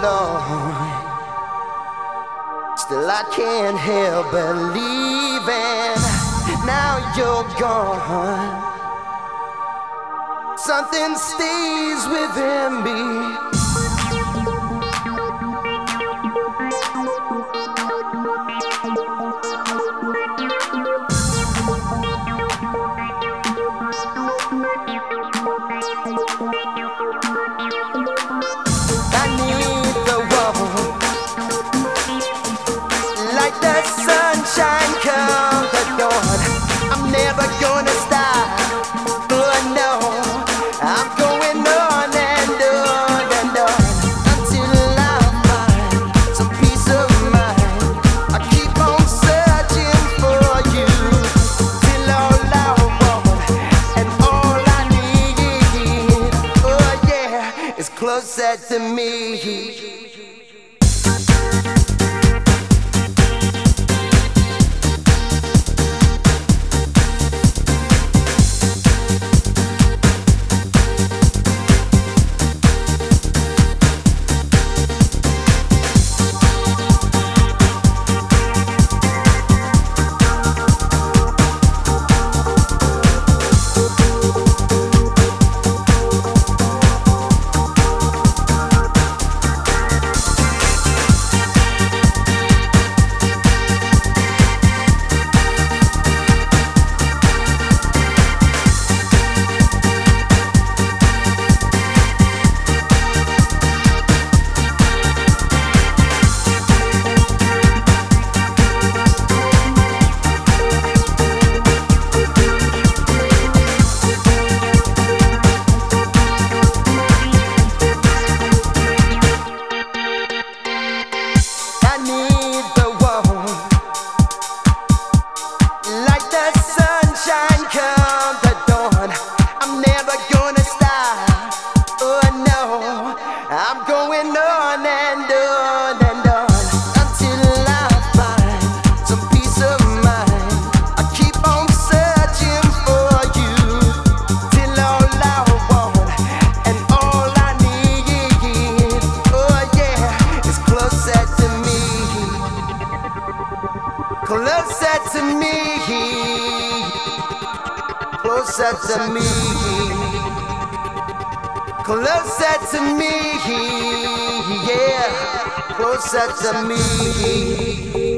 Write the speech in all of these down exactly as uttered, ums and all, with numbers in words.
Lord. Still I can't help believing now you're gone. Something stays within me. I need the world like the sunshine come the dawn. I'm never gonna stop, but no, I'm going on and on and on until I find some peace of mind. I keep on searching for you till all I want and all I need, oh yeah, is closer to me. Closer to me, closer to me, closer to me, yeah, closer to me.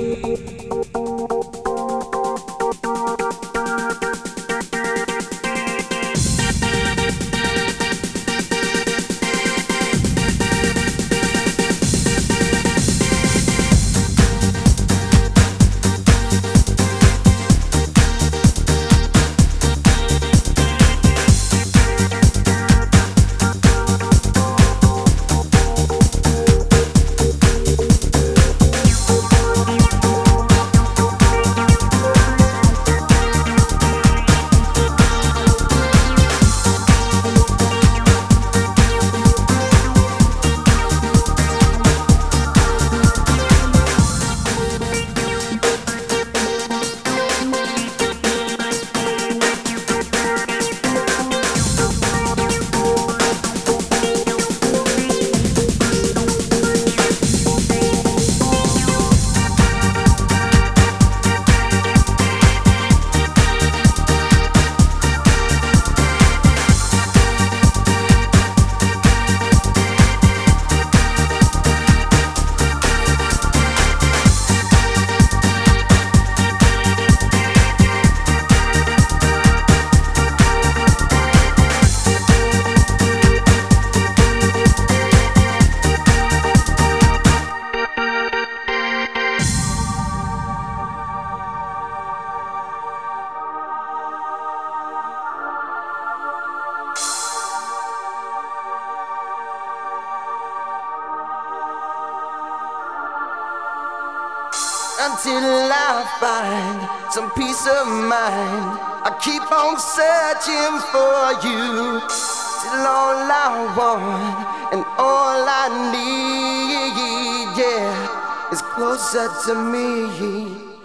Until I find some peace of mind, I keep on searching for you till all I want and all I need, yeah, is closer to me.